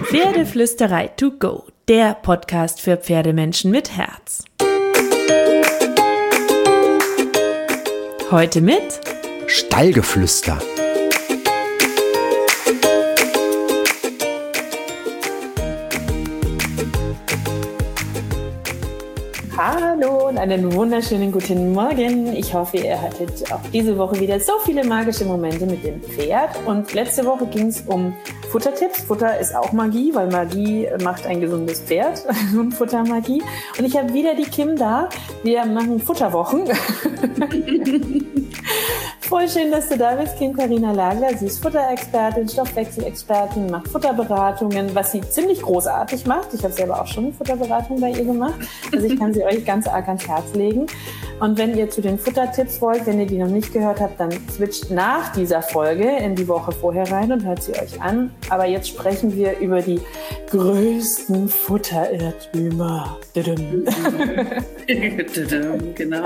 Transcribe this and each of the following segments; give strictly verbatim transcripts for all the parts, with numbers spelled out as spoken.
Pferdeflüsterei to go, der Podcast für Pferdemenschen mit Herz. Heute mit Stallgeflüster. Hallo und einen wunderschönen guten Morgen. Ich hoffe, ihr hattet auch diese Woche wieder so viele magische Momente mit dem Pferd. Und letzte Woche ging es um Futtertipps. Futter ist auch Magie, weil Magie macht ein gesundes Pferd und Futtermagie. Und ich habe wieder die Kim da. Wir machen Futterwochen. Voll schön, dass du da bist, Kim Carina Lagler. Sie ist Futterexpertin, Stoffwechselexpertin, macht Futterberatungen, was sie ziemlich großartig macht. Ich habe selber auch schon eine Futterberatung bei ihr gemacht. Also ich kann sie euch ganz arg ans Herz legen. Und wenn ihr zu den Futtertipps wollt, wenn ihr die noch nicht gehört habt, dann switcht nach dieser Folge in die Woche vorher rein und hört sie euch an. Aber jetzt sprechen wir über die größten Futterirrtümer. Genau.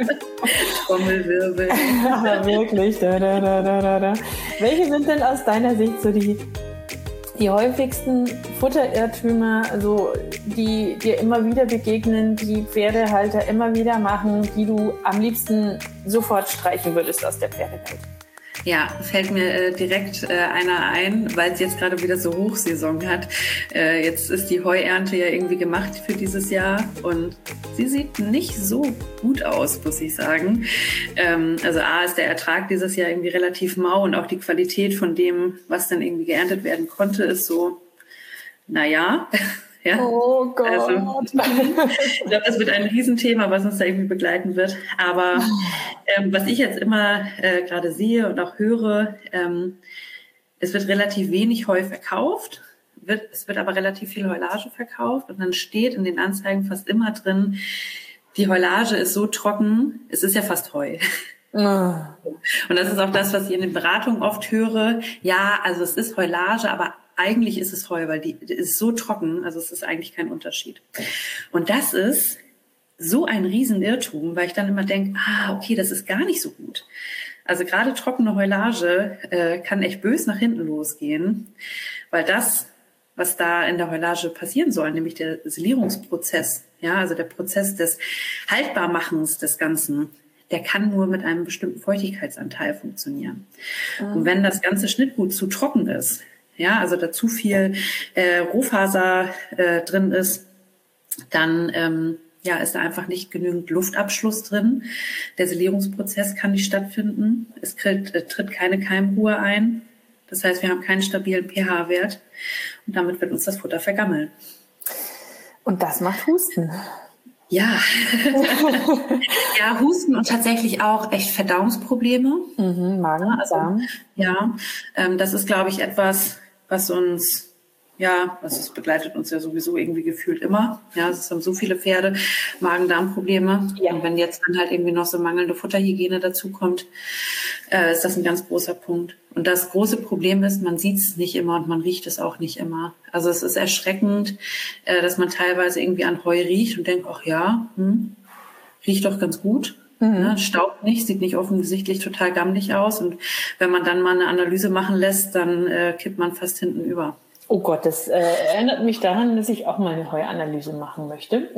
Trommelwirbel. Aber wirklich. Da, da, da, da, da. Welche sind denn aus deiner Sicht so die, die häufigsten Futterirrtümer, also die dir immer wieder begegnen, die Pferdehalter immer wieder machen, die du am liebsten sofort streichen würdest aus der Pferdewelt? Ja, fällt mir äh, direkt äh, einer ein, weil es jetzt gerade wieder so Hochsaison hat. Äh, jetzt ist die Heuernte ja irgendwie gemacht für dieses Jahr und sie sieht nicht so gut aus, muss ich sagen. Ähm, also A ist der Ertrag dieses Jahr irgendwie relativ mau und auch die Qualität von dem, was dann irgendwie geerntet werden konnte, ist so, naja. Ja, oh Gott. Also, ich glaube, das wird ein Riesenthema, was uns da irgendwie begleiten wird. Aber ähm, was ich jetzt immer äh, gerade sehe und auch höre, ähm, es wird relativ wenig Heu verkauft, wird, es wird aber relativ viel Heulage verkauft und dann steht in den Anzeigen fast immer drin, die Heulage ist so trocken, es ist ja fast Heu. Oh. Und das ist auch das, was ich in den Beratungen oft höre. Ja, also es ist Heulage, aber eigentlich ist es Heu, weil die, die ist so trocken, also es ist eigentlich kein Unterschied. Und das ist so ein Riesenirrtum, weil ich dann immer denke, ah, okay, das ist gar nicht so gut. Also gerade trockene Heulage äh, kann echt bös nach hinten losgehen, weil das, was da in der Heulage passieren soll, nämlich der Silierungsprozess, ja, also der Prozess des Haltbarmachens des Ganzen, der kann nur mit einem bestimmten Feuchtigkeitsanteil funktionieren. Mhm. Und wenn das ganze Schnittgut zu trocken ist, ja, also da zu viel äh, Rohfaser äh, drin ist, dann ähm, ja, ist da einfach nicht genügend Luftabschluss drin. Der Silierungsprozess kann nicht stattfinden. Es tritt, äh, tritt keine Keimruhe ein. Das heißt, wir haben keinen stabilen pH-Wert und damit wird uns das Futter vergammeln. Und das macht Husten. Ja, ja, Husten und tatsächlich auch echt Verdauungsprobleme. Mhm, Magen, also, Darm. Ja, ähm, das ist, glaube ich, etwas, was uns, ja, also es begleitet uns ja sowieso irgendwie gefühlt immer. Ja, es haben so viele Pferde Magen-Darm-Probleme. Ja. Und wenn jetzt dann halt irgendwie noch so mangelnde Futterhygiene dazukommt, äh, ist das ein ganz großer Punkt. Und das große Problem ist, man sieht es nicht immer und man riecht es auch nicht immer. Also es ist erschreckend, äh, dass man teilweise irgendwie an Heu riecht und denkt, ach ja, hm, riecht doch ganz gut. Mhm. Ne, staubt nicht, sieht nicht offensichtlich total gammelig aus. Und wenn man dann mal eine Analyse machen lässt, dann äh, kippt man fast hinten über. Oh Gott, das äh, erinnert mich daran, dass ich auch mal eine Heuanalyse machen möchte.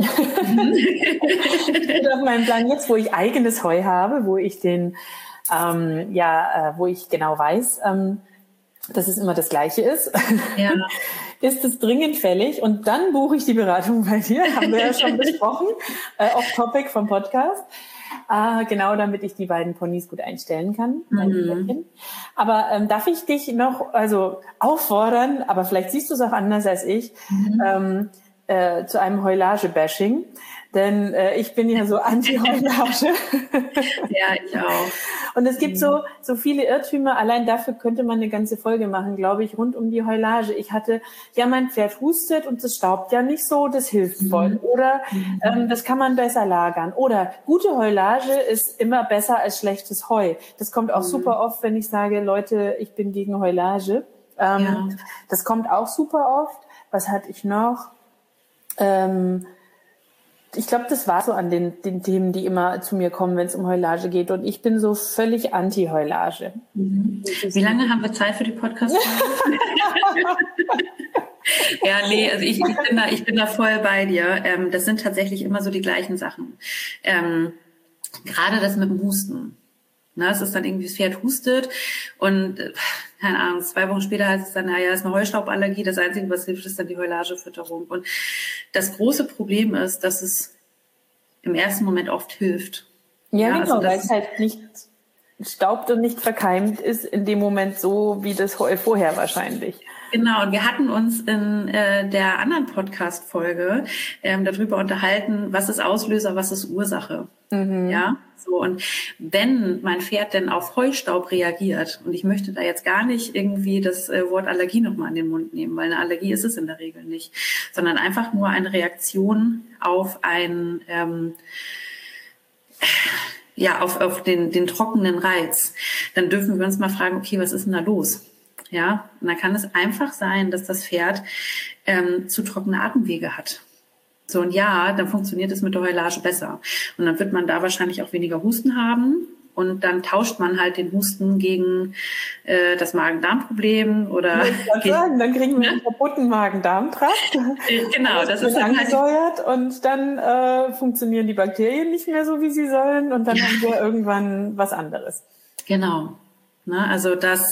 Und auf meinem Plan jetzt, wo ich eigenes Heu habe, wo ich den, ähm, ja, äh, wo ich genau weiß, ähm, dass es immer das Gleiche ist, ja. Ist es dringend fällig und dann buche ich die Beratung bei dir, haben wir ja schon besprochen, äh, off-topic vom Podcast. Ah, genau, damit ich die beiden Ponys gut einstellen kann. Mhm. Aber ähm, darf ich dich noch also auffordern, aber vielleicht siehst du es auch anders als ich, mhm. ähm, äh, zu einem Heulage-Bashing. Denn äh, ich bin ja so anti-Heulage. Ja, ich auch. Und es gibt so so viele Irrtümer. Allein dafür könnte man eine ganze Folge machen, glaube ich, rund um die Heulage. Ich hatte, ja, mein Pferd hustet und das staubt ja nicht so, das hilft voll. Mhm. Oder ähm, das kann man besser lagern. Oder gute Heulage ist immer besser als schlechtes Heu. Das kommt auch mhm. super oft, wenn ich sage, Leute, ich bin gegen Heulage. Ähm, ja. Das kommt auch super oft. Was hatte ich noch? Ähm, Ich glaube, das war so an den, den Themen, die immer zu mir kommen, wenn es um Heulage geht. Und ich bin so völlig anti-Heulage. Mhm. Wie lange haben wir Zeit für die Podcast-Folge? Ja, nee, also ich, ich, bin da, ich bin da voll bei dir. Ähm, das sind tatsächlich immer so die gleichen Sachen. Ähm, gerade das mit dem Husten. Ne, es ist dann irgendwie, das Pferd hustet und, äh, keine Ahnung, zwei Wochen später heißt es dann, naja, ist eine Heustauballergie. Das Einzige, was hilft, ist dann die Heulagefütterung. Und das große Problem ist, dass es im ersten Moment oft hilft. Ja, ja genau, also weil es halt nicht staubt und nicht verkeimt ist in dem Moment so wie das Heu vorher wahrscheinlich. Genau, und wir hatten uns in äh, der anderen Podcast-Folge ähm, darüber unterhalten, was ist Auslöser, was ist Ursache. Mhm. Ja, so, und wenn mein Pferd denn auf Heustaub reagiert, und ich möchte da jetzt gar nicht irgendwie das äh, Wort Allergie nochmal in den Mund nehmen, weil eine Allergie ist es in der Regel nicht, sondern einfach nur eine Reaktion auf ein ähm, ja, auf, auf den, den trockenen Reiz, dann dürfen wir uns mal fragen, okay, was ist denn da los? Ja, und dann kann es einfach sein, dass das Pferd ähm, zu trockene Atemwege hat. So, und ja, dann funktioniert es mit der Heulage besser. Und dann wird man da wahrscheinlich auch weniger Husten haben. Und dann tauscht man halt den Husten gegen äh, das Magen-Darm-Problem oder ich gegen, sagen, dann kriegen wir einen kaputten Magen-Darm-Trakt. Genau, das ist dann angesteuert halt und dann äh, funktionieren die Bakterien nicht mehr so, wie sie sollen, und dann ja. haben wir irgendwann was anderes. Genau. Ne, also das,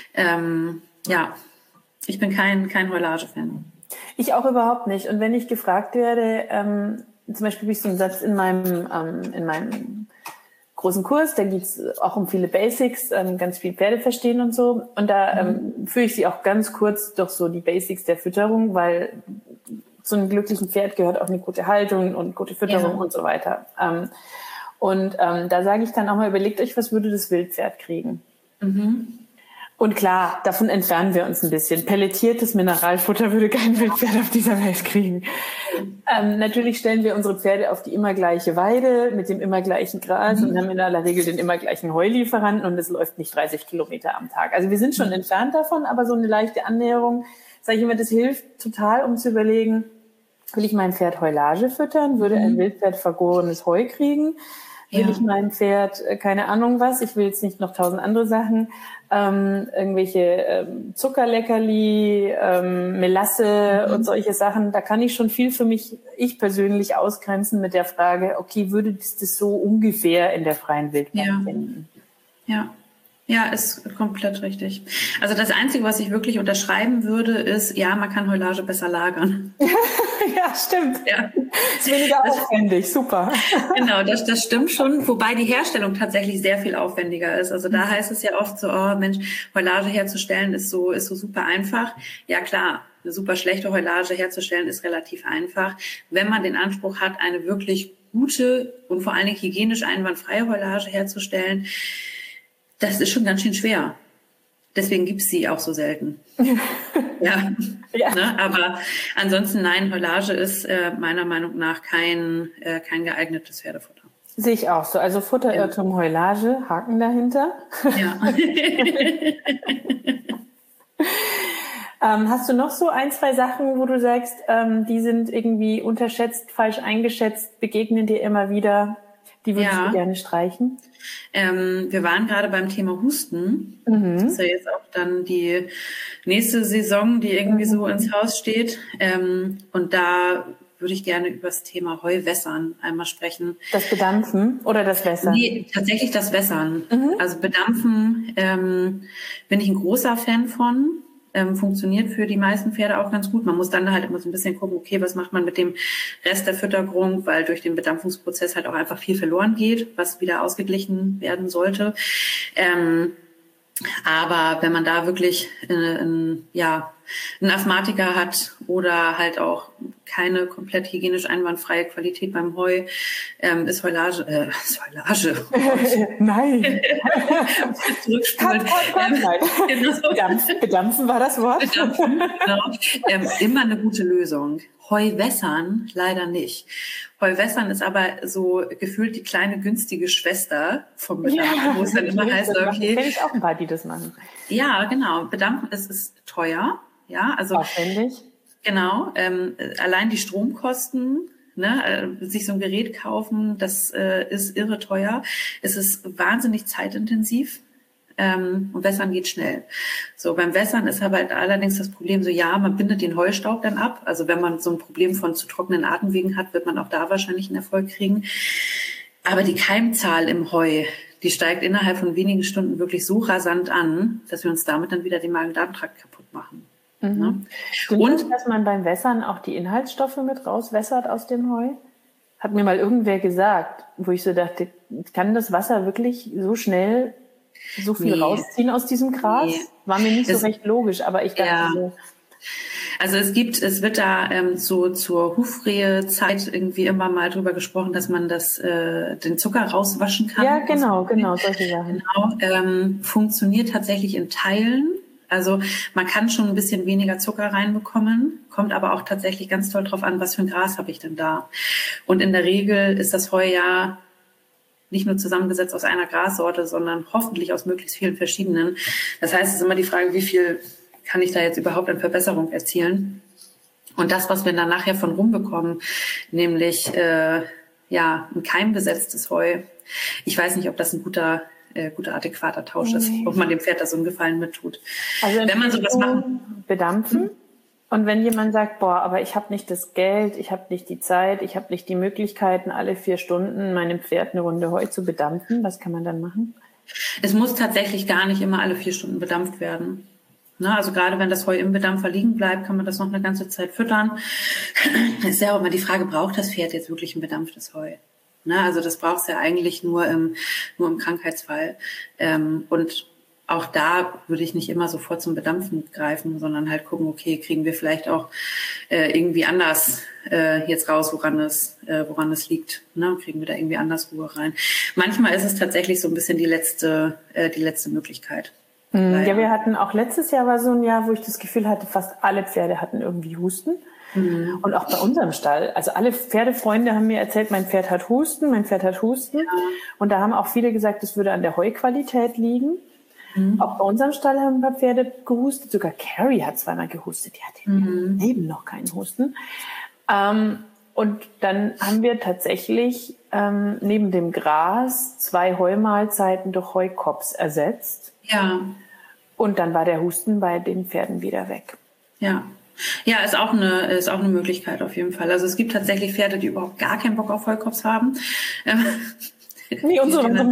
ähm, ja, ich bin kein kein Heulage-Fan. Ich auch überhaupt nicht. Und wenn ich gefragt werde, ähm, zum Beispiel habe ich so einen Satz in meinem ähm, in meinem großen Kurs, da geht es auch um viele Basics, ähm, ganz viel Pferde verstehen und so. Und da ähm, mhm. führe ich sie auch ganz kurz durch so die Basics der Fütterung, weil zu einem glücklichen Pferd gehört auch eine gute Haltung und gute Fütterung ja. und so weiter. Ähm, und ähm, da sage ich dann auch mal, überlegt euch, was würde das Wildpferd kriegen? Mhm. Und klar, davon entfernen wir uns ein bisschen. Pelletiertes Mineralfutter würde kein Wildpferd auf dieser Welt kriegen. Ähm, natürlich stellen wir unsere Pferde auf die immer gleiche Weide mit dem immer gleichen Gras mhm. und haben in aller Regel den immer gleichen Heulieferanten, und es läuft nicht dreißig Kilometer am Tag. Also wir sind schon mhm. entfernt davon, aber so eine leichte Annäherung, sage ich immer, das hilft total, um zu überlegen, will ich mein Pferd Heulage füttern? Würde mhm. ein Wildpferd vergorenes Heu kriegen? Will ja. ich mein Pferd, keine Ahnung was, ich will jetzt nicht noch tausend andere Sachen, ähm, irgendwelche ähm, Zuckerleckerli, ähm, Melasse mhm. und solche Sachen, da kann ich schon viel für mich, ich persönlich, ausgrenzen mit der Frage, okay, würde das, das so ungefähr in der freien Wildbahn ja. finden? Ja. Ja, ist komplett richtig. Also das Einzige, was ich wirklich unterschreiben würde, ist, ja, man kann Heulage besser lagern. Ja, stimmt. Ja. Ist weniger das, aufwendig, super. Genau, das, das stimmt schon, wobei die Herstellung tatsächlich sehr viel aufwendiger ist. Also da heißt es ja oft so, oh Mensch, Heulage herzustellen ist so, ist so super einfach. Ja klar, eine super schlechte Heulage herzustellen ist relativ einfach, wenn man den Anspruch hat, eine wirklich gute und vor allen Dingen hygienisch einwandfreie Heulage herzustellen. Das ist schon ganz schön schwer. Deswegen gibt's sie auch so selten. ja. ja. Ne? Aber ansonsten, nein, Heulage ist äh, meiner Meinung nach kein, äh, kein geeignetes Pferdefutter. Sehe ich auch so. Also Futterirrtum, ja. Heulage, Haken dahinter. Ja. ähm, hast du noch so ein, zwei Sachen, wo du sagst, ähm, die sind irgendwie unterschätzt, falsch eingeschätzt, begegnen dir immer wieder? Die würdest ja. du gerne streichen? Ähm, wir waren gerade beim Thema Husten. Mhm. Das ist ja jetzt auch dann die nächste Saison, die irgendwie mhm. so ins Haus steht. Ähm, und da würde ich gerne über das Thema Heuwässern einmal sprechen. Das Bedampfen oder das Wässern? Nee, tatsächlich das Wässern. Mhm. Also Bedampfen ähm, bin ich ein großer Fan von. Ähm, funktioniert für die meisten Pferde auch ganz gut. Man muss dann halt immer so ein bisschen gucken, okay, was macht man mit dem Rest der Fütterung, weil durch den Bedampfungsprozess halt auch einfach viel verloren geht, was wieder ausgeglichen werden sollte. Ähm, aber wenn man da wirklich äh, ein, ja, einen Asthmatiker hat oder halt auch keine komplett hygienisch einwandfreie Qualität beim Heu, ähm, ist Heulage, äh, ist Heulage. Nein. Zurückspulen. Ähm, nein. Genau. Bedampfen, bedampfen war das Wort. Bedampfen, genau. ähm, immer eine gute Lösung. Heuwässern leider nicht. Heuwässern ist aber so gefühlt die kleine günstige Schwester vom Bedampfen, ja, wo es dann immer heißt, okay. Kenne ich auch ein paar, die das machen. Ja, genau. Bedampfen ist, ist teuer. Ja, also. Aufwendig. Genau. Ähm, allein die Stromkosten, ne, äh, sich so ein Gerät kaufen, das äh, ist irre teuer. Es ist wahnsinnig zeitintensiv. ähm, und Wässern geht schnell. So, beim Wässern ist aber halt allerdings das Problem so, ja, man bindet den Heustaub dann ab. Also wenn man so ein Problem von zu trockenen Atemwegen hat, wird man auch da wahrscheinlich einen Erfolg kriegen. Aber die Keimzahl im Heu, die steigt innerhalb von wenigen Stunden wirklich so rasant an, dass wir uns damit dann wieder den Magen-Darm-Trakt kaputt machen. Mhm. Ne? Stimmt Und das, dass man beim Wässern auch die Inhaltsstoffe mit rauswässert aus dem Heu? Hat mir mal irgendwer gesagt, wo ich so dachte, kann das Wasser wirklich so schnell so viel nee. rausziehen aus diesem Gras? Nee. War mir nicht das, so recht logisch, aber ich dachte ja. so. Also es gibt, es wird da ähm, so zur Hufrehezeit irgendwie immer mal drüber gesprochen, dass man das, äh, den Zucker rauswaschen kann. Ja, genau, genau, solche Sachen. Genau, ähm, funktioniert tatsächlich in Teilen. Also man kann schon ein bisschen weniger Zucker reinbekommen, kommt aber auch tatsächlich ganz toll drauf an, was für ein Gras habe ich denn da. Und in der Regel ist das Heu ja nicht nur zusammengesetzt aus einer Grassorte, sondern hoffentlich aus möglichst vielen verschiedenen. Das heißt, es ist immer die Frage, wie viel kann ich da jetzt überhaupt an Verbesserung erzielen? Und das, was wir dann nachher von rumbekommen, nämlich äh, ja ein keimbesetztes Heu. Ich weiß nicht, ob das ein guter Äh, guter, adäquater Tausch ist, nee. ob man dem Pferd da so einen Gefallen mit tut. Also wenn man sowas machen, bedampfen. Hm. Und wenn jemand sagt, boah, aber ich habe nicht das Geld, ich habe nicht die Zeit, ich habe nicht die Möglichkeiten, alle vier Stunden meinem Pferd eine Runde Heu zu bedampfen, was kann man dann machen? Es muss tatsächlich gar nicht immer alle vier Stunden bedampft werden. Ne, also gerade wenn das Heu im Bedampfer liegen bleibt, kann man das noch eine ganze Zeit füttern. Es ist ja auch immer die Frage, braucht das Pferd jetzt wirklich ein bedampftes Heu? Ne, also das braucht es ja eigentlich nur im, nur im Krankheitsfall. Ähm, und auch da würde ich nicht immer sofort zum Bedampfen greifen, sondern halt gucken, okay, kriegen wir vielleicht auch äh, irgendwie anders äh, jetzt raus, woran es, äh, woran es liegt. Ne? Kriegen wir da irgendwie anders Ruhe rein. Manchmal ist es tatsächlich so ein bisschen die letzte, äh, die letzte Möglichkeit. Mhm, ja, wir hatten auch letztes Jahr war so ein Jahr, wo ich das Gefühl hatte, fast alle Pferde hatten irgendwie Husten. Mhm. Und auch bei unserem Stall. Also alle Pferdefreunde haben mir erzählt, mein Pferd hat Husten, mein Pferd hat Husten. Ja. Und da haben auch viele gesagt, es würde an der Heuqualität liegen. Mhm. Auch bei unserem Stall haben ein paar Pferde gehustet. Sogar Carrie hat zweimal gehustet. Die hatte im Leben noch keinen Husten. Ähm, und dann haben wir tatsächlich ähm, neben dem Gras zwei Heumahlzeiten durch Heukops ersetzt. Ja. Und dann war der Husten bei den Pferden wieder weg. Ja. Ja, ist auch eine ist auch eine Möglichkeit auf jeden Fall. Also es gibt tatsächlich Pferde, die überhaupt gar keinen Bock auf Heukops haben. Wie unsere. Genau,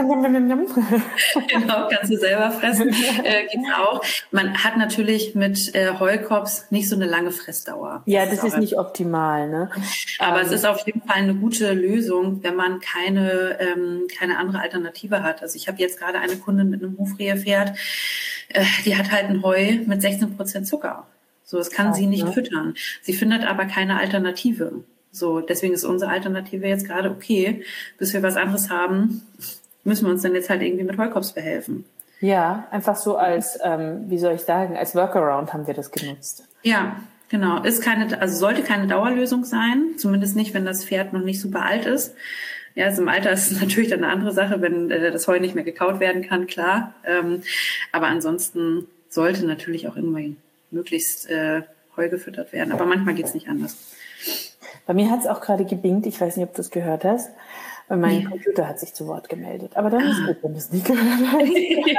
kannst du selber fressen. Äh, gibt's auch. Man hat natürlich mit äh, Heukops nicht so eine lange Fressdauer. Ja, das, das ist, ist nicht optimal, ne? Aber ähm. es ist auf jeden Fall eine gute Lösung, wenn man keine ähm, keine andere Alternative hat. Also ich habe jetzt gerade eine Kundin mit einem Hufrehepferd, äh, die hat halt ein Heu mit sechzehn Prozent Zucker. So, das kann Ach, sie nicht ne? füttern. Sie findet aber keine Alternative. So, deswegen ist unsere Alternative jetzt gerade okay, bis wir was anderes haben, müssen wir uns dann jetzt halt irgendwie mit Heukops behelfen. Ja, einfach so als, ähm, wie soll ich sagen, als Workaround haben wir das genutzt. Ja, genau. Ist keine, also sollte keine Dauerlösung sein, zumindest nicht, wenn das Pferd noch nicht super alt ist. Ja, also im Alter ist es natürlich dann eine andere Sache, wenn äh, das Heu nicht mehr gekaut werden kann, klar. Ähm, aber ansonsten sollte natürlich auch irgendwie möglichst äh, Heu gefüttert werden. Aber manchmal geht's nicht anders. Bei mir hat's auch gerade gebingt. Ich weiß nicht, ob du es gehört hast. Mein ja. Computer hat sich zu Wort gemeldet. Aber dann ist gut, wenn du es nicht gehört hast.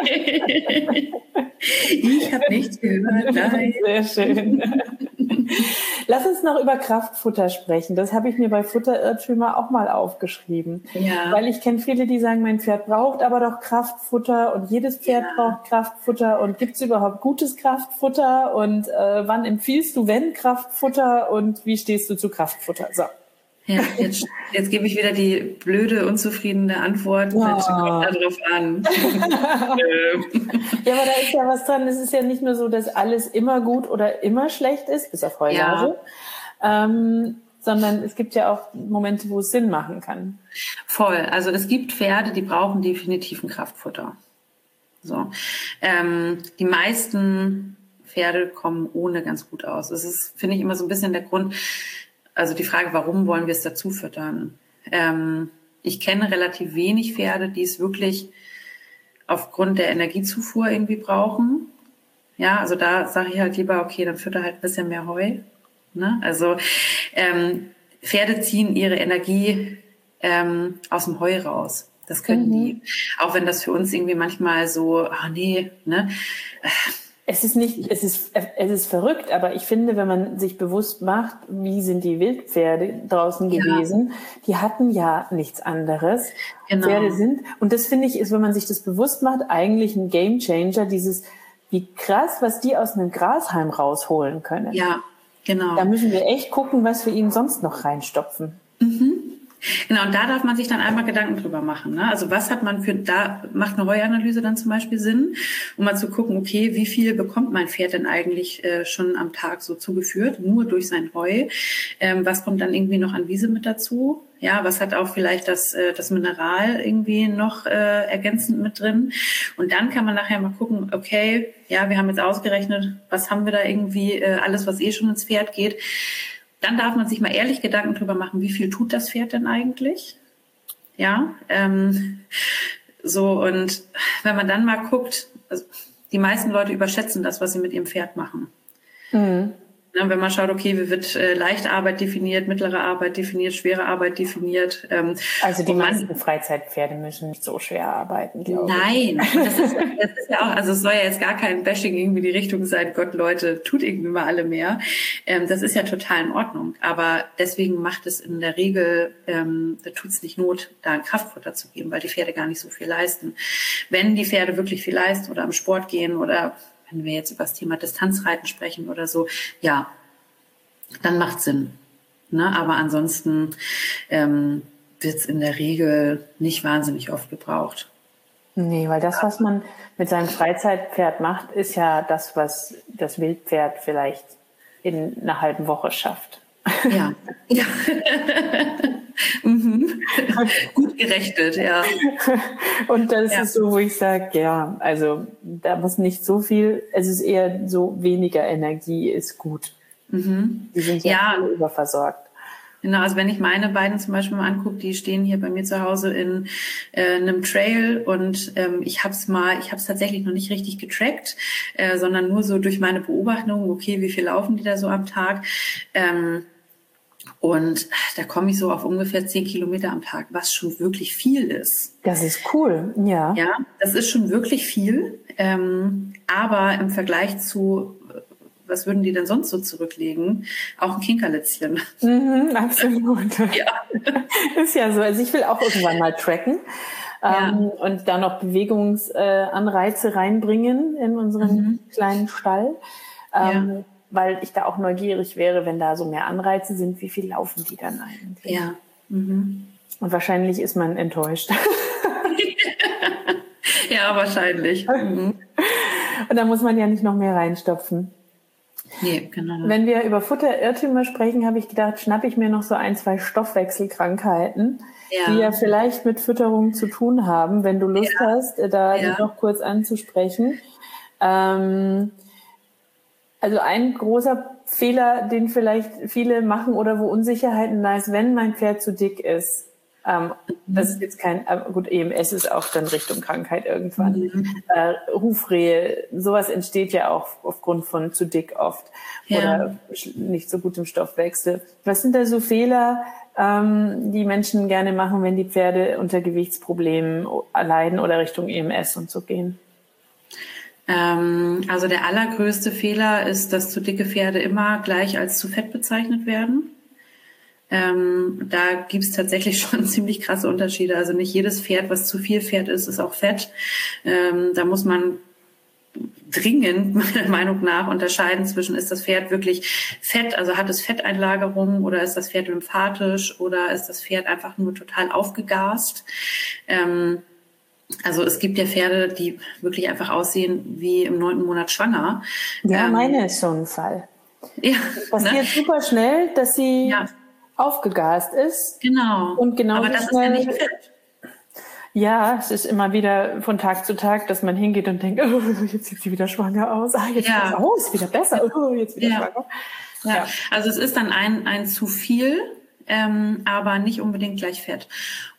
Ich habe nichts gehört. Nein. Sehr schön. Lass uns noch über Kraftfutter sprechen. Das habe ich mir bei Futterirrtümer auch mal aufgeschrieben. Ja. Weil ich kenne viele, die sagen, mein Pferd braucht aber doch Kraftfutter und jedes Pferd ja. braucht Kraftfutter. Und gibt es überhaupt gutes Kraftfutter? Und äh, wann empfiehlst du, wenn Kraftfutter? Und wie stehst du zu Kraftfutter? So. Ja, jetzt, jetzt gebe ich wieder die blöde, unzufriedene Antwort. Ja. Kommt da drauf an. Ja, aber da ist ja was dran. Es ist ja nicht nur so, dass alles immer gut oder immer schlecht ist, bis auf Heulage, ja. ähm, sondern es gibt ja auch Momente, wo es Sinn machen kann. Voll. Also es gibt Pferde, die brauchen definitiv ein Kraftfutter. So, ähm, die meisten Pferde kommen ohne ganz gut aus. Das ist, finde ich, immer so ein bisschen der Grund. Also die Frage, warum wollen wir es dazu füttern? Ähm, ich kenne relativ wenig Pferde, die es wirklich aufgrund der Energiezufuhr irgendwie brauchen. Ja, also da sage ich halt lieber, okay, dann fütter halt ein bisschen mehr Heu. Ne? Also ähm, Pferde ziehen ihre Energie ähm, aus dem Heu raus. Das können Mhm. die. Auch wenn das für uns irgendwie manchmal so, ah nee, ne? Es ist nicht, es ist, es ist verrückt, aber ich finde, wenn man sich bewusst macht, wie sind die Wildpferde draußen Ja. gewesen, die hatten ja nichts anderes. Genau. Pferde sind, und das finde ich, ist, wenn man sich das bewusst macht, eigentlich ein Gamechanger, dieses, wie krass, was die aus einem Grashalm rausholen können. Ja, genau. Da müssen wir echt gucken, was wir ihnen sonst noch reinstopfen. Genau, und da darf man sich dann einmal Gedanken drüber machen. Ne? Also was hat man für, da macht eine Heuanalyse dann zum Beispiel Sinn, um mal zu gucken, okay, wie viel bekommt mein Pferd denn eigentlich äh, schon am Tag so zugeführt, nur durch sein Heu? Ähm, was kommt dann irgendwie noch an Wiese mit dazu? Ja, was hat auch vielleicht das, äh, das Mineral irgendwie noch äh, ergänzend mit drin? Und dann kann man nachher mal gucken, okay, ja, wir haben jetzt ausgerechnet, was haben wir da irgendwie, äh, alles, was eh schon ins Pferd geht. Dann darf man sich mal ehrlich Gedanken drüber machen, wie viel tut das Pferd denn eigentlich? Ja, ähm, so, und wenn man dann mal guckt, also die meisten Leute überschätzen das, was sie mit ihrem Pferd machen. Mhm. Ja, wenn man schaut, okay, wie wird äh, leichte Arbeit definiert, mittlere Arbeit definiert, schwere Arbeit definiert. Ähm, Also die und man- meisten Freizeitpferde müssen nicht so schwer arbeiten, glaube ich. Nein, und das ist, das ist ja auch, also es soll ja jetzt gar kein Bashing irgendwie die Richtung sein, Gott, Leute, tut irgendwie mal alle mehr. Ähm, das ist ja total in Ordnung. Aber deswegen macht es in der Regel, ähm, da tut es nicht Not, da ein Kraftfutter zu geben, weil die Pferde gar nicht so viel leisten. Wenn die Pferde wirklich viel leisten oder am Sport gehen oder wenn wir jetzt über das Thema Distanzreiten sprechen oder so, ja, dann macht Sinn. Ne? Aber ansonsten ähm, wird es in der Regel nicht wahnsinnig oft gebraucht. Nee, weil das, was man mit seinem Freizeitpferd macht, ist ja das, was das Wildpferd vielleicht in einer halben Woche schafft. Ja. ja. mhm. Gut gerechnet, ja. Und das Ja. ist so, wo ich sage, ja, also da muss nicht so viel, es ist eher so, weniger Energie ist gut. Mhm. Die sind ja, Ja. alle überversorgt. Genau, also wenn ich meine beiden zum Beispiel mal angucke, die stehen hier bei mir zu Hause in äh, einem Trail und ähm, ich habe es mal, ich habe es tatsächlich noch nicht richtig getrackt, äh, sondern nur so durch meine Beobachtung, okay, wie viel laufen die da so am Tag? Ähm, und da komme ich so auf ungefähr zehn Kilometer am Tag, was schon wirklich viel ist. Das ist cool, ja. Ja, das ist schon wirklich viel, ähm, aber im Vergleich zu, was würden die denn sonst so zurücklegen? Auch ein Kinkerlitzchen. Mhm, absolut. Ja. Ist ja so. Also ich will auch irgendwann mal tracken Ja. ähm, und da noch Bewegungsanreize reinbringen in unseren Mhm. kleinen Stall, ähm, Ja. weil ich da auch neugierig wäre, wenn da so mehr Anreize sind, wie viel laufen die dann eigentlich? Ja. Mhm. Und wahrscheinlich ist man enttäuscht. Ja, wahrscheinlich. Mhm. Und da muss man ja nicht noch mehr reinstopfen. Nee, genau. Wenn wir über Futterirrtümer sprechen, habe ich gedacht, schnappe ich mir noch so ein, zwei Stoffwechselkrankheiten, Ja. die ja vielleicht mit Fütterung zu tun haben, wenn du Lust Ja. hast, da Ja. die noch kurz anzusprechen. Ähm, also ein großer Fehler, den vielleicht viele machen oder wo Unsicherheiten da ist, wenn mein Pferd zu dick ist. Ähm, das ist jetzt kein, aber gut, E M S ist auch dann Richtung Krankheit irgendwann. Mhm. Äh, Hufrehe, sowas entsteht ja auch aufgrund von zu dick oft Ja. oder sch- nicht so gutem Stoffwechsel. Was sind da so Fehler, ähm, die Menschen gerne machen, wenn die Pferde unter Gewichtsproblemen leiden oder Richtung E M S und so gehen? Ähm, also der allergrößte Fehler ist, dass zu dicke Pferde immer gleich als zu fett bezeichnet werden. Ähm, da gibt's tatsächlich schon ziemlich krasse Unterschiede. Also nicht jedes Pferd, was zu viel Fett ist, ist auch fett. Ähm, da muss man dringend meiner Meinung nach unterscheiden zwischen, ist das Pferd wirklich fett, also hat es Fetteinlagerungen oder ist das Pferd lymphatisch oder ist das Pferd einfach nur total aufgegast. Ähm, also es gibt ja Pferde, die wirklich einfach aussehen wie im neunten Monat schwanger. Ja, Ähm, meine ist so ein Fall. Ja, Passiert ne? super schnell, dass sie Ja. aufgegast ist. Genau. Und genauso Aber das ist schnell- ja nicht fett. Ja, es ist immer wieder von Tag zu Tag, dass man hingeht und denkt, oh, jetzt sieht sie wieder schwanger aus. Ah, jetzt Ja. sieht sie aus, wieder besser. Oh, jetzt wieder Ja. schwanger. Ja. Ja. Also es ist dann ein, ein zu viel, ähm, aber nicht unbedingt gleich fett.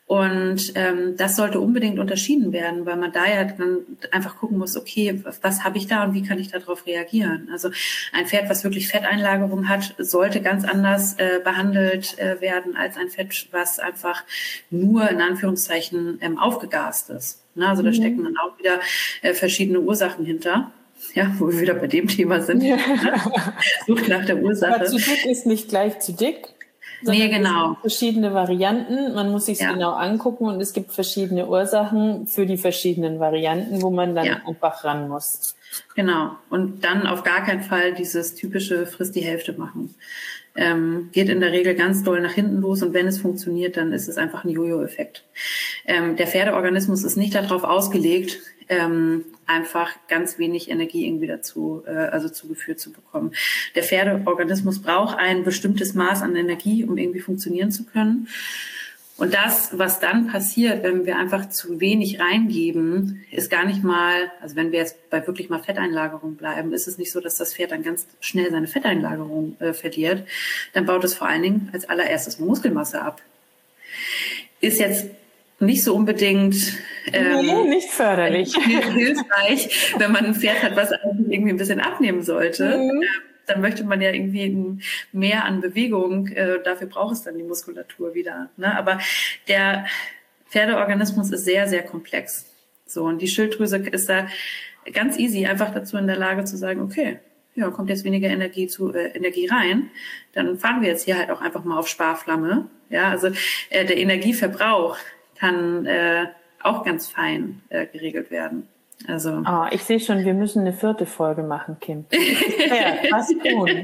Und ähm, das sollte unbedingt unterschieden werden, weil man da ja dann einfach gucken muss, okay, was habe ich da und wie kann ich darauf reagieren? Also ein Pferd, was wirklich Fetteinlagerung hat, sollte ganz anders äh, behandelt äh, werden als ein Pferd, was einfach nur in Anführungszeichen ähm, aufgegast ist. Ne? Also da stecken dann auch wieder äh, verschiedene Ursachen hinter. Ja, wo wir wieder bei dem Thema sind. Ja. Sucht nach der Ursache. Aber zu dick ist nicht gleich zu dick. Nee, genau. Es gibt verschiedene Varianten. Man muss sich ja. genau angucken und es gibt verschiedene Ursachen für die verschiedenen Varianten, wo man dann ja. einfach ran muss. Genau. Und dann auf gar keinen Fall dieses typische Friss die Hälfte machen. Ähm, geht in der Regel ganz doll nach hinten los und wenn es funktioniert, dann ist es einfach ein Jojo-Effekt. Ähm, der Pferdeorganismus ist nicht darauf ausgelegt, ähm, einfach ganz wenig Energie irgendwie dazu, äh, also zugeführt zu bekommen. Der Pferdeorganismus braucht ein bestimmtes Maß an Energie, um irgendwie funktionieren zu können. Und das, was dann passiert, wenn wir einfach zu wenig reingeben, ist gar nicht mal, also wenn wir jetzt bei wirklich mal Fetteinlagerung bleiben, ist es nicht so, dass das Pferd dann ganz schnell seine Fetteinlagerung äh, verliert. Dann baut es vor allen Dingen als allererstes Muskelmasse ab. Ist jetzt nicht so unbedingt ähm, nee, nicht förderlich. hilfreich, wenn man ein Pferd hat, was eigentlich irgendwie ein bisschen abnehmen sollte. Mhm. Dann möchte man ja irgendwie mehr an Bewegung, äh, dafür braucht es dann die Muskulatur wieder. Ne? Aber der Pferdeorganismus ist sehr, sehr komplex. So, und die Schilddrüse ist da ganz easy einfach dazu in der Lage zu sagen, okay, ja, kommt jetzt weniger Energie zu äh, Energie rein, dann fahren wir jetzt hier halt auch einfach mal auf Sparflamme. Ja, also äh, der Energieverbrauch kann äh, auch ganz fein äh, geregelt werden. Also. Oh, ich sehe schon, wir müssen eine vierte Folge machen, Kim. Ja, was tun?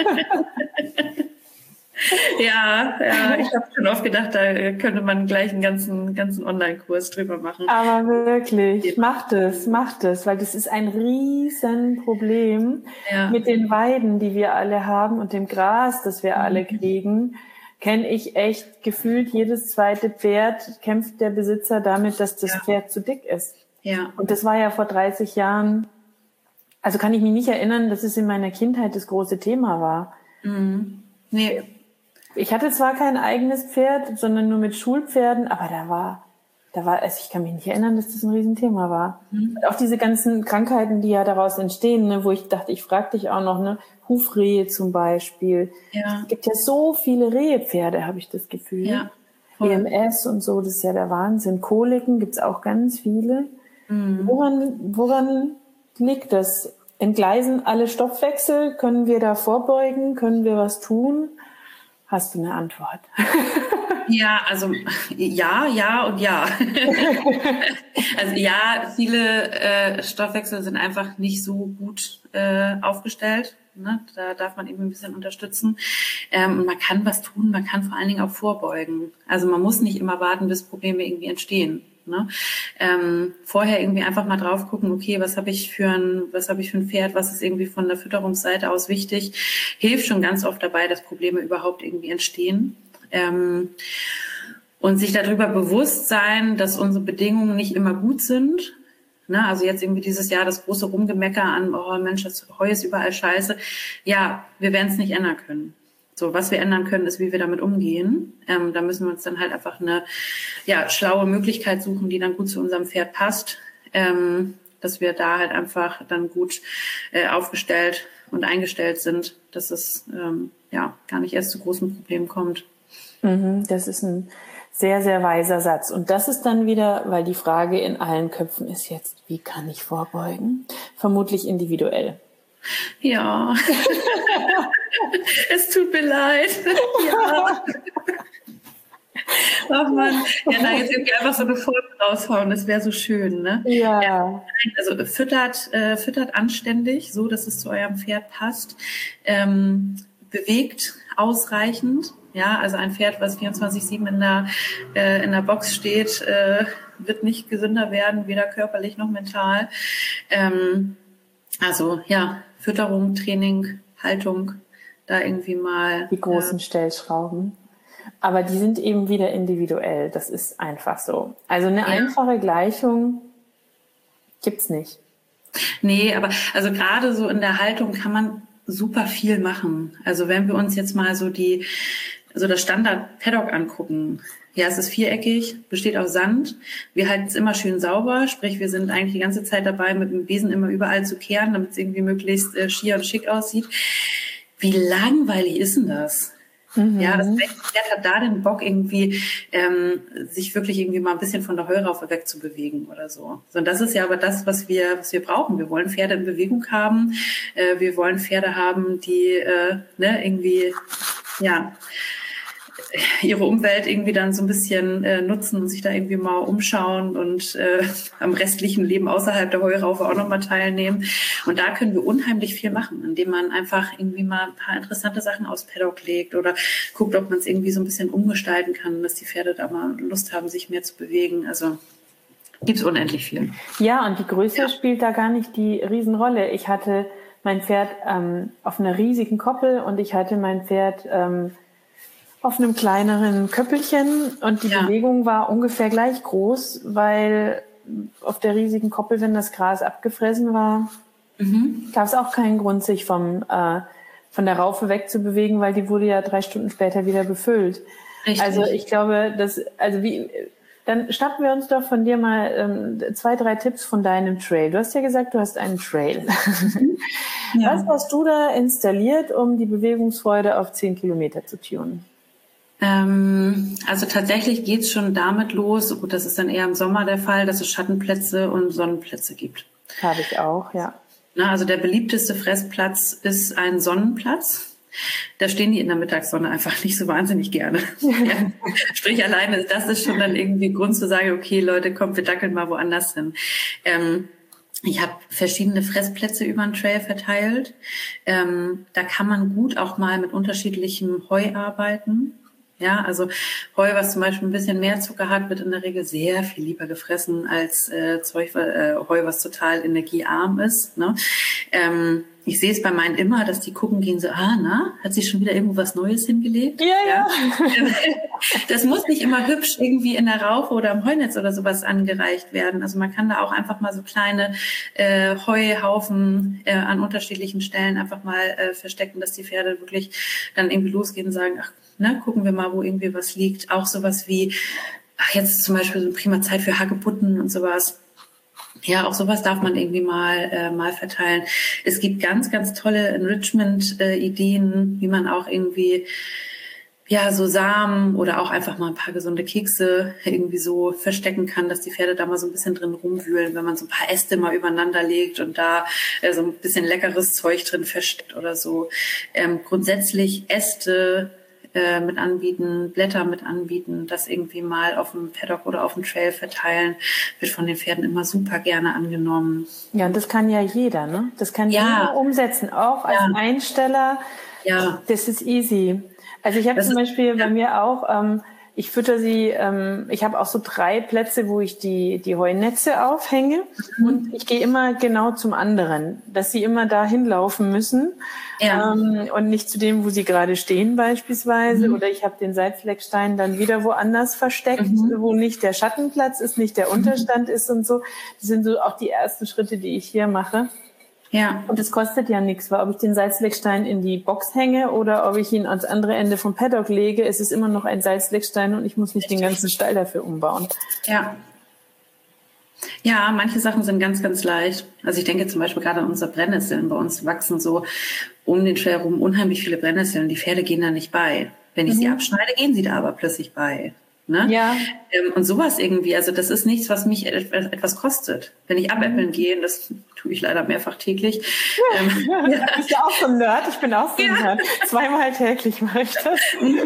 ja, ja, ich habe schon oft gedacht, da könnte man gleich einen ganzen, ganzen Online-Kurs drüber machen. Aber wirklich, macht es, macht es, weil das ist ein Riesenproblem ja. mit den Weiden, die wir alle haben und dem Gras, das wir mhm. alle kriegen. Kenne ich echt gefühlt, jedes zweite Pferd kämpft der Besitzer damit, dass das ja. Pferd zu dick ist. Ja. Und das war ja vor dreißig Jahren, also kann ich mich nicht erinnern, dass es in meiner Kindheit das große Thema war. Mhm. Nee. Ich hatte zwar kein eigenes Pferd, sondern nur mit Schulpferden, aber da war, da war, also ich kann mich nicht erinnern, dass das ein Riesenthema war. Mhm. Und auch diese ganzen Krankheiten, die ja daraus entstehen, ne, wo ich dachte, ich frage dich auch noch, ne, Hufrehe zum Beispiel. Ja. Es gibt ja so viele Rehepferde, habe ich das Gefühl. Ja. E M S und so, das ist ja der Wahnsinn. Koliken gibt's auch ganz viele. Mhm. Woran, woran liegt das? Entgleisen alle Stoffwechsel? Können wir da vorbeugen? Können wir was tun? Hast du eine Antwort? Ja, also ja, ja und ja. Also ja, viele äh, Stoffwechsel sind einfach nicht so gut äh, aufgestellt. Ne? Da darf man eben ein bisschen unterstützen. Ähm, man kann was tun, man kann vor allen Dingen auch vorbeugen. Also man muss nicht immer warten, bis Probleme irgendwie entstehen. Ne? Ähm, vorher irgendwie einfach mal drauf gucken, okay, was habe ich für ein, was habe ich für ein Pferd, was ist irgendwie von der Fütterungsseite aus wichtig, hilft schon ganz oft dabei, dass Probleme überhaupt irgendwie entstehen. Ähm, und sich darüber bewusst sein, dass unsere Bedingungen nicht immer gut sind. Ne? Also jetzt irgendwie dieses Jahr das große Rumgemecker an, oh Mensch, das Heu ist überall scheiße. Ja, wir werden es nicht ändern können. So, was wir ändern können, ist, wie wir damit umgehen. Ähm, da müssen wir uns dann halt einfach eine ja, schlaue Möglichkeit suchen, die dann gut zu unserem Pferd passt, ähm, dass wir da halt einfach dann gut äh, aufgestellt und eingestellt sind, dass es ähm, ja gar nicht erst zu großen Problemen kommt. Mhm, das ist ein sehr, sehr weiser Satz. Und das ist dann wieder, weil die Frage in allen Köpfen ist jetzt, wie kann ich vorbeugen? Vermutlich individuell. Ja. Es tut mir leid. Ja. Ach man, ja, da jetzt irgendwie einfach so eine Folge raushauen, das wäre so schön, ne? Ja. ja also füttert, äh, füttert anständig, so dass es zu eurem Pferd passt. Ähm, bewegt ausreichend. Ja, also ein Pferd, was vierundzwanzig sieben in der, äh, in der Box steht, äh, wird nicht gesünder werden, weder körperlich noch mental. Ähm, also ja, Fütterung, Training, Haltung, da irgendwie mal. Die großen äh, Stellschrauben. Aber die sind eben wieder individuell. Das ist einfach so. Also eine ja. einfache Gleichung gibt's nicht. Nee, aber also gerade so in der Haltung kann man super viel machen. Also wenn wir uns jetzt mal so die so das Standard-Paddock angucken, ja, es ist viereckig, besteht aus Sand. Wir halten es immer schön sauber, sprich, wir sind eigentlich die ganze Zeit dabei, mit dem Besen immer überall zu kehren, damit es irgendwie möglichst äh, schier und schick aussieht. Wie langweilig ist denn das? Mhm. Ja, das Pferd hat da den Bock, irgendwie ähm, sich wirklich irgendwie mal ein bisschen von der Heuraufe wegzubewegen oder so. So, und das ist ja aber das, was wir, was wir brauchen. Wir wollen Pferde in Bewegung haben. Äh, wir wollen Pferde haben, die äh, ne, irgendwie, ja, ihre Umwelt irgendwie dann so ein bisschen äh, nutzen und sich da irgendwie mal umschauen und äh, am restlichen Leben außerhalb der Heuraufe auch nochmal teilnehmen. Und da können wir unheimlich viel machen, indem man einfach irgendwie mal ein paar interessante Sachen aufs Paddock legt oder guckt, ob man es irgendwie so ein bisschen umgestalten kann, dass die Pferde da mal Lust haben, sich mehr zu bewegen. Also gibt's unendlich viel. Ja, und die Größe ja. spielt da gar nicht die Riesenrolle. Ich hatte mein Pferd ähm, auf einer riesigen Koppel und ich hatte mein Pferd ähm, auf einem kleineren Köppelchen und die ja. Bewegung war ungefähr gleich groß, weil auf der riesigen Koppel, wenn das Gras abgefressen war, mhm. gab es auch keinen Grund, sich vom äh, von der Raufe wegzubewegen, weil die wurde ja drei Stunden später wieder befüllt. Richtig. Also ich glaube, dass also wie dann schnappen wir uns doch von dir mal ähm, zwei, drei Tipps von deinem Trail. Du hast ja gesagt, du hast einen Trail. Ja. Was hast du da installiert, um die Bewegungsfreude auf zehn Kilometer zu tunen? Also tatsächlich geht's schon damit los, gut, das ist dann eher im Sommer der Fall, dass es Schattenplätze und Sonnenplätze gibt. Habe ich auch, ja. Na, also der beliebteste Fressplatz ist ein Sonnenplatz. Da stehen die in der Mittagssonne einfach nicht so wahnsinnig gerne. Ja. Sprich, alleine, das ist schon dann irgendwie Grund zu sagen, okay, Leute, kommt, wir dackeln mal woanders hin. Ähm, Ich habe verschiedene Fressplätze über den Trail verteilt. Ähm, da kann man gut auch mal mit unterschiedlichem Heu arbeiten. Ja, also Heu, was zum Beispiel ein bisschen mehr Zucker hat, wird in der Regel sehr viel lieber gefressen als äh, Zeug, äh, Heu, was total energiearm ist. Ne? Ähm, ich sehe es bei meinen immer, dass die gucken gehen so, ah, na, hat sie schon wieder irgendwo was Neues hingelegt? Ja, ja. ja. Das muss nicht immer hübsch irgendwie in der Raufe oder im Heunetz oder sowas angereicht werden. Also man kann da auch einfach mal so kleine äh, Heuhaufen äh, an unterschiedlichen Stellen einfach mal äh, verstecken, dass die Pferde wirklich dann irgendwie losgehen und sagen, ach, ne, gucken wir mal, wo irgendwie was liegt. Auch sowas wie, ach, jetzt ist zum Beispiel so eine prima Zeit für Hagebutten und sowas. Ja, auch sowas darf man irgendwie mal äh, mal verteilen. Es gibt ganz, ganz tolle Enrichment-Ideen, wie man auch irgendwie ja so Samen oder auch einfach mal ein paar gesunde Kekse irgendwie so verstecken kann, dass die Pferde da mal so ein bisschen drin rumwühlen, wenn man so ein paar Äste mal übereinander legt und da äh, so ein bisschen leckeres Zeug drin versteckt oder so. Ähm, grundsätzlich Äste mit anbieten, Blätter mit anbieten, das irgendwie mal auf dem Paddock oder auf dem Trail verteilen, wird von den Pferden immer super gerne angenommen. Ja, und das kann ja jeder, ne? Das kann ja. jeder umsetzen, auch als ja. Einsteller. Ja. Das ist easy. Also ich habe zum Beispiel ist, ja. bei mir auch, ähm, ich fütter sie, ähm, ich habe auch so drei Plätze, wo ich die die Heunetze aufhänge mhm. und ich gehe immer genau zum anderen, dass sie immer da hinlaufen müssen ja. ähm, und nicht zu dem, wo sie gerade stehen beispielsweise. Mhm. Oder ich habe den Salzleckstein dann wieder woanders versteckt, mhm. wo nicht der Schattenplatz ist, nicht der Unterstand mhm. ist und so. Das sind so auch die ersten Schritte, die ich hier mache. Ja. Und es kostet ja nichts, weil ob ich den Salzleckstein in die Box hänge oder ob ich ihn ans andere Ende vom Paddock lege, es ist immer noch ein Salzleckstein und ich muss nicht den ganzen Stall dafür umbauen. Ja. Ja, manche Sachen sind ganz, ganz leicht. Also ich denke zum Beispiel gerade an unsere Brennnesseln. Bei uns wachsen so um den Trail rum unheimlich viele Brennnesseln. Die Pferde gehen da nicht bei. Wenn ich mhm. sie abschneide, gehen sie da aber plötzlich bei. Ne? Ja. Ähm, und sowas irgendwie, also das ist nichts, was mich etwas kostet. Wenn ich abäppeln gehe, das tue ich leider mehrfach täglich. Ja, ähm, ja. ja. Du bist ja auch so ein Nerd, ich bin auch so ein ja. Nerd. Zweimal täglich mache ich das.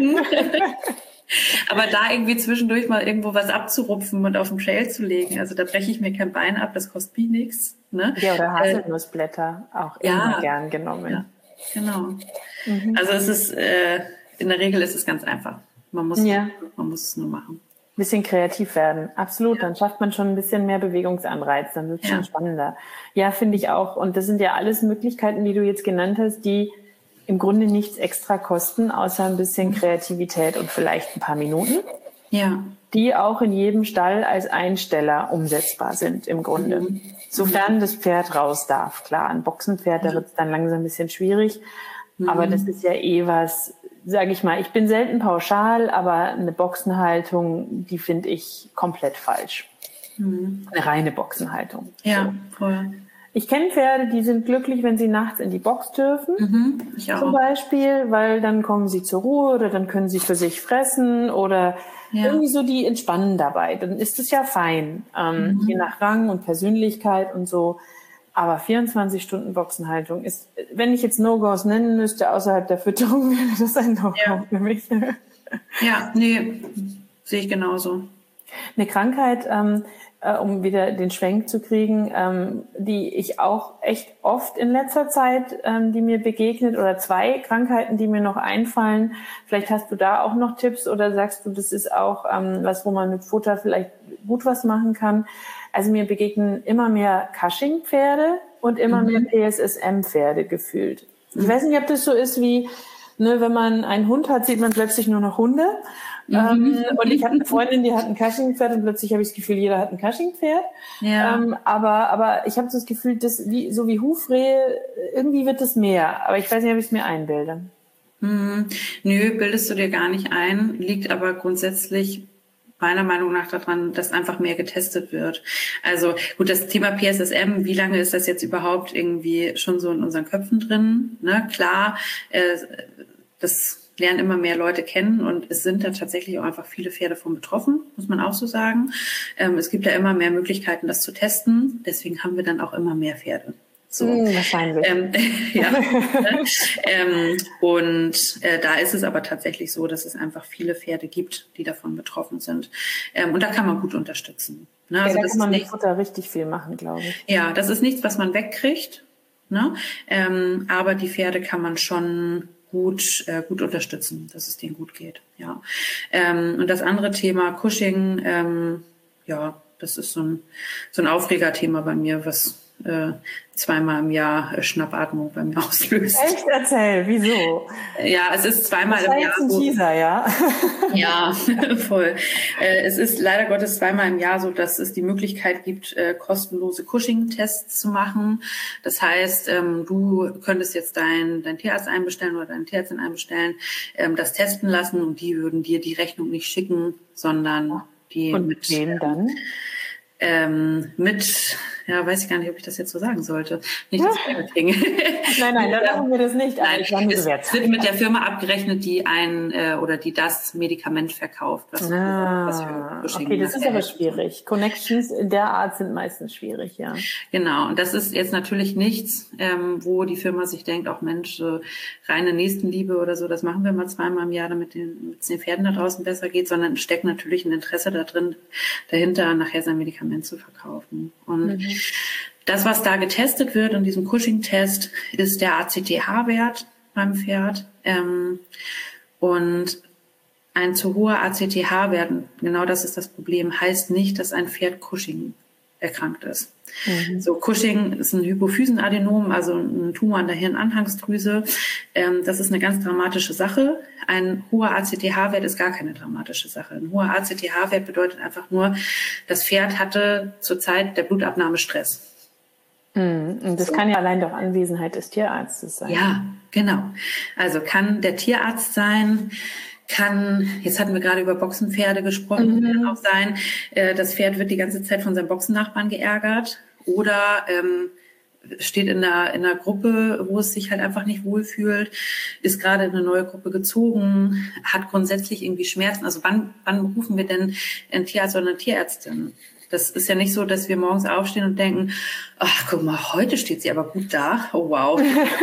Aber da irgendwie zwischendurch mal irgendwo was abzurupfen und auf den Trail zu legen, also da breche ich mir kein Bein ab, das kostet mich nichts. Ne? Ja, oder Haselnussblätter, auch immer ja. gern genommen. Ja, genau. Mhm. Also es ist, äh, in der Regel ist es ganz einfach. Man muss, ja. man muss es nur machen. Ein bisschen kreativ werden, absolut. Ja. Dann schafft man schon ein bisschen mehr Bewegungsanreiz, dann wird es ja. schon spannender. Ja, finde ich auch. Und das sind ja alles Möglichkeiten, die du jetzt genannt hast, die im Grunde nichts extra kosten, außer ein bisschen Kreativität und vielleicht ein paar Minuten. Ja. Die auch in jedem Stall als Einsteller umsetzbar sind im Grunde. Mhm. Sofern das Pferd raus darf. Klar, ein Boxenpferd, da wird es dann langsam ein bisschen schwierig. Mhm. Aber das ist ja eh was, sage ich mal, ich bin selten pauschal, aber eine Boxenhaltung, die finde ich komplett falsch. Mhm. Eine reine Boxenhaltung. Ja, voll. Ich kenne Pferde, die sind glücklich, wenn sie nachts in die Box dürfen, mhm, ich auch. Zum Beispiel, weil dann kommen sie zur Ruhe oder dann können sie für sich fressen oder ja. irgendwie so, die entspannen dabei. Dann ist es ja fein, ähm, mhm. je nach Rang und Persönlichkeit und so. Aber vierundzwanzig Stunden Boxenhaltung ist, wenn ich jetzt No-Gos nennen müsste, außerhalb der Fütterung, wäre das ein No-Go ja. für mich. Ja, nee, sehe ich genauso. Eine Krankheit, ähm, äh, um wieder den Schwenk zu kriegen, ähm, die ich auch echt oft in letzter Zeit, ähm, die mir begegnet, oder zwei Krankheiten, die mir noch einfallen. Vielleicht hast du da auch noch Tipps oder sagst du, das ist auch ähm, was, wo man mit Futter vielleicht gut was machen kann. Also mir begegnen immer mehr Cushing-Pferde und immer mhm. mehr P S S M-Pferde gefühlt. Ich mhm. weiß nicht, ob das so ist wie, ne, wenn man einen Hund hat, sieht man plötzlich nur noch Hunde. Mhm. Ähm, und ich habe eine Freundin, die hat ein Cushing-Pferd und plötzlich habe ich das Gefühl, jeder hat ein Cushing-Pferd. Ja. Ähm, aber aber ich habe das Gefühl, dass wie so wie Hufrehe, irgendwie wird es mehr. Aber ich weiß nicht, ob ich es mir einbilde. Mhm. Nö, bildest du dir gar nicht ein. Liegt aber grundsätzlich meiner Meinung nach daran, dass einfach mehr getestet wird. Also gut, das Thema P S S M, wie lange ist das jetzt überhaupt irgendwie schon so in unseren Köpfen drin? Ne? Klar, äh, das lernen immer mehr Leute kennen und es sind da tatsächlich auch einfach viele Pferde von betroffen, muss man auch so sagen. Ähm, es gibt ja immer mehr Möglichkeiten, das zu testen. Deswegen haben wir dann auch immer mehr Pferde. So. Mm, wahrscheinlich. Ähm, ja. ähm, und äh, da ist es aber tatsächlich so, dass es einfach viele Pferde gibt, die davon betroffen sind. Ähm, und da kann man gut unterstützen. Ne? Ja, also da das kann man ist mit nicht, Futter richtig viel machen, glaube ich. Ja, das ist nichts, was man wegkriegt. Ne? Ähm, aber die Pferde kann man schon gut äh, gut unterstützen, dass es denen gut geht. Ja. Ähm, und das andere Thema Cushing, ähm, ja, das ist so ein so ein Aufregerthema bei mir, was äh, zweimal im Jahr äh, Schnappatmung bei mir auslöst. Echt? Erzähl, wieso? Ja, es ist zweimal das war im Jahr. Jetzt ein Teaser, ja? Ja, voll. Äh, es ist leider Gottes zweimal im Jahr so, dass es die Möglichkeit gibt, äh, kostenlose Cushing-Tests zu machen. Das heißt, ähm, du könntest jetzt deinen dein Tierarzt einbestellen oder deine Tierärztin einbestellen, ähm, das testen lassen und die würden dir die Rechnung nicht schicken, sondern die und mit wem dann? Ähm, mit, ja, weiß ich gar nicht, ob ich das jetzt so sagen sollte. Nicht das Marketing. Nein, nein, dann machen wir das nicht. Nein, es wird mit der Firma abgerechnet, die ein äh, oder die das Medikament verkauft. Was, ah, was für Cushing okay, das ist aber schwierig. Connections in der Art sind meistens schwierig, ja. Genau, und das ist jetzt natürlich nichts, ähm, wo die Firma sich denkt, auch Mensch, so reine Nächstenliebe oder so, das machen wir mal zweimal im Jahr, damit den, es den Pferden da draußen besser geht, sondern steckt natürlich ein Interesse da drin, dahinter nachher sein Medikament zu verkaufen. Und mhm. das, was da getestet wird in diesem Cushing-Test, ist der A C T H-Wert beim Pferd. Ähm, und ein zu hoher A C T H-Wert, genau das ist das Problem, heißt nicht, dass ein Pferd Cushing erkrankt ist. Mhm. So, Cushing ist ein Hypophysenadenom, also ein Tumor an der Hirnanhangsdrüse. Ähm, das ist eine ganz dramatische Sache. Ein hoher A C T H-Wert ist gar keine dramatische Sache. Ein hoher A C T H-Wert bedeutet einfach nur, das Pferd hatte zur Zeit der Blutabnahme Stress. Mhm. Und das so. Kann ja allein durch Anwesenheit des Tierarztes sein. Ja, genau. Also kann der Tierarzt sein, kann, jetzt hatten wir gerade über Boxenpferde gesprochen, mhm. kann auch sein, äh, das Pferd wird die ganze Zeit von seinem Boxennachbarn geärgert oder ähm, steht in einer, in einer Gruppe, wo es sich halt einfach nicht wohlfühlt, ist gerade in eine neue Gruppe gezogen, hat grundsätzlich irgendwie Schmerzen. Also wann, wann rufen wir denn einen Tierarzt oder eine Tierärztin? Das ist ja nicht so, dass wir morgens aufstehen und denken, ach, guck mal, heute steht sie aber gut da. Oh, wow.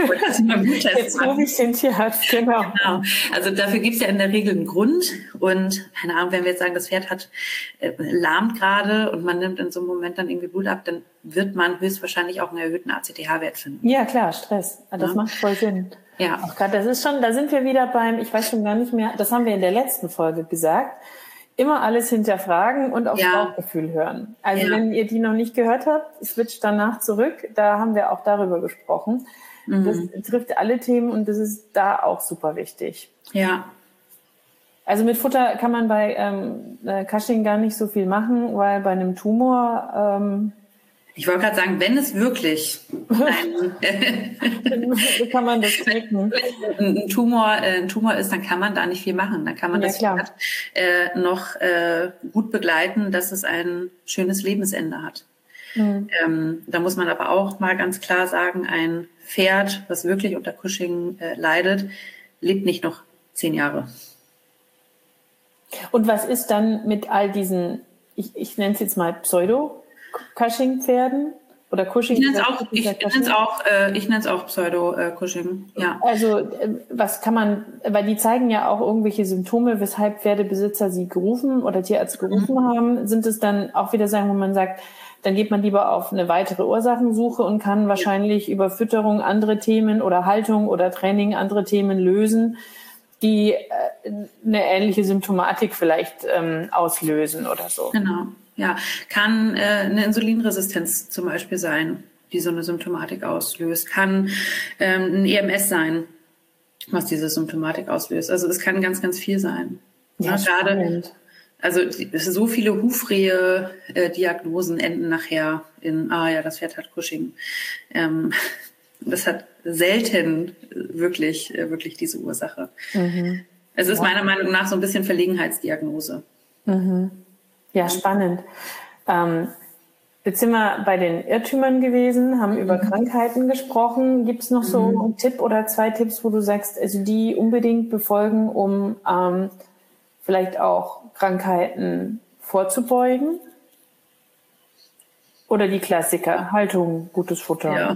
Jetzt rufe ich den Tierarzt, genau. genau. Also dafür gibt es ja in der Regel einen Grund. Und keine Ahnung, wenn wir jetzt sagen, das Pferd hat äh, lahmt gerade und man nimmt in so einem Moment dann irgendwie Blut ab, dann wird man höchstwahrscheinlich auch einen erhöhten A C T H-Wert finden. Ja, klar, Stress. Das ja. macht voll Sinn. Ja. Auch grad, das ist schon, da sind wir wieder beim, ich weiß schon gar nicht mehr, das haben wir in der letzten Folge gesagt, immer alles hinterfragen und aufs ja. Bauchgefühl hören. Also ja. wenn ihr die noch nicht gehört habt, switcht danach zurück. Da haben wir auch darüber gesprochen. Mhm. Das trifft alle Themen und das ist da auch super wichtig. Ja. Also mit Futter kann man bei ähm, Cushing gar nicht so viel machen, weil bei einem Tumor ähm, Ich wollte gerade sagen, wenn es wirklich ein, Wie kann man das knicken? ein, Tumor, ein Tumor ist, dann kann man da nicht viel machen. Dann kann man Ja, das klar. äh, noch äh, gut begleiten, dass es ein schönes Lebensende hat. Mhm. Ähm, da muss man aber auch mal ganz klar sagen, ein Pferd, was wirklich unter Cushing äh, leidet, lebt nicht noch zehn Jahre. Und was ist dann mit all diesen, ich, ich nenne es jetzt mal Pseudo-Cushing-Pferden oder Cushing? Ich nenne es auch, ich nenne es auch, äh, ich nenne es auch Pseudo-Cushing, ja. Also äh, was kann man, weil die zeigen ja auch irgendwelche Symptome, weshalb Pferdebesitzer sie gerufen oder Tierarzt gerufen mhm. haben. Sind es dann auch wieder Sachen, wo man sagt, dann geht man lieber auf eine weitere Ursachensuche und kann wahrscheinlich ja. über Fütterung andere Themen oder Haltung oder Training andere Themen lösen, die äh, eine ähnliche Symptomatik vielleicht ähm, auslösen oder so. Genau, ja. Kann äh, eine Insulinresistenz zum Beispiel sein, die so eine Symptomatik auslöst. Kann ähm, ein E M S sein, was diese Symptomatik auslöst. Also es kann ganz, ganz viel sein. Ja, ja, gerade. Also so viele Hufrehe-Diagnosen enden nachher in, ah ja, das Pferd hat Cushing. Ähm, das hat selten wirklich, wirklich diese Ursache. Mhm. Es ist ja. meiner Meinung nach so ein bisschen Verlegenheitsdiagnose. Mhm. Ja, spannend. Ähm, jetzt sind wir bei den Irrtümern gewesen, haben über mhm. Krankheiten gesprochen. Gibt es noch so mhm. einen Tipp oder zwei Tipps, wo du sagst, also die unbedingt befolgen, um ähm, vielleicht auch Krankheiten vorzubeugen? Oder die Klassiker, Haltung, gutes Futter. Ja.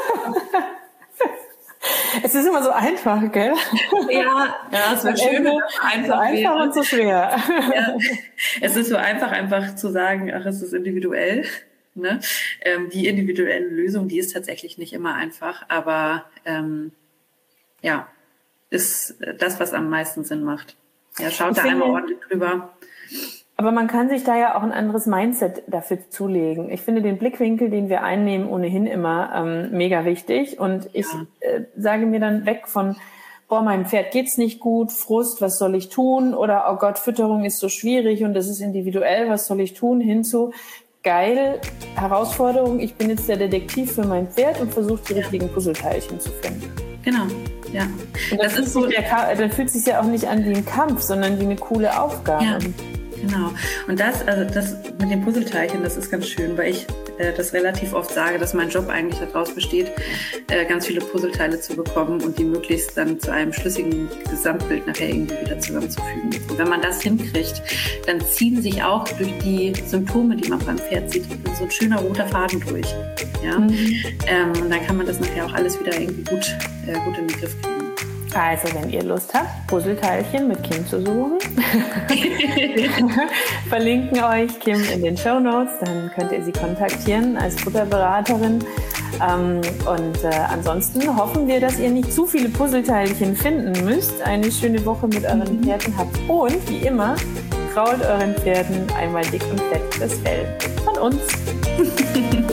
Es ist immer so einfach, gell? Ja, ja, es wird schön, einfach, so einfach und so schwer. Ja, es ist so einfach, einfach zu sagen, ach, es ist individuell. Ne? Ähm, die individuelle Lösung, die ist tatsächlich nicht immer einfach, aber ähm, ja, ist das, was am meisten Sinn macht. Ja, schaut ich da finde, einmal ordentlich drüber. Aber man kann sich da ja auch ein anderes Mindset dafür zulegen. Ich finde den Blickwinkel, den wir einnehmen, ohnehin immer ähm, mega wichtig. Und ich ja. äh, sage mir dann weg von, boah, meinem Pferd geht's nicht gut, Frust, was soll ich tun? Oder, oh Gott, Fütterung ist so schwierig und das ist individuell, was soll ich tun? Hinzu, geil, Herausforderung, ich bin jetzt der Detektiv für mein Pferd und versuche die ja. richtigen Puzzleteilchen zu finden. Genau. Ja, und das, das ist so. Der, dann fühlt es sich ja auch nicht an wie ein Kampf, sondern wie eine coole Aufgabe. Ja, genau. Und das, also das mit den Puzzleteilchen, das ist ganz schön, weil ich äh, das relativ oft sage, dass mein Job eigentlich daraus besteht, äh, ganz viele Puzzleteile zu bekommen und die möglichst dann zu einem schlüssigen Gesamtbild nachher irgendwie wieder zusammenzufügen. Und wenn man das hinkriegt, dann ziehen sich auch durch die Symptome, die man beim Pferd sieht, so ein schöner roter Faden durch. Ja? Mhm. Ähm, und dann kann man das nachher auch alles wieder irgendwie gut, äh, gut in den Griff kriegen. Also, wenn ihr Lust habt, Puzzleteilchen mit Kim zu suchen, verlinken euch Kim in den Shownotes, dann könnt ihr sie kontaktieren als Futterberaterin. Ähm, und äh, ansonsten hoffen wir, dass ihr nicht zu viele Puzzleteilchen finden müsst, eine schöne Woche mit euren Pferden habt und wie immer, krault euren Pferden einmal dick und fett das Fell von uns.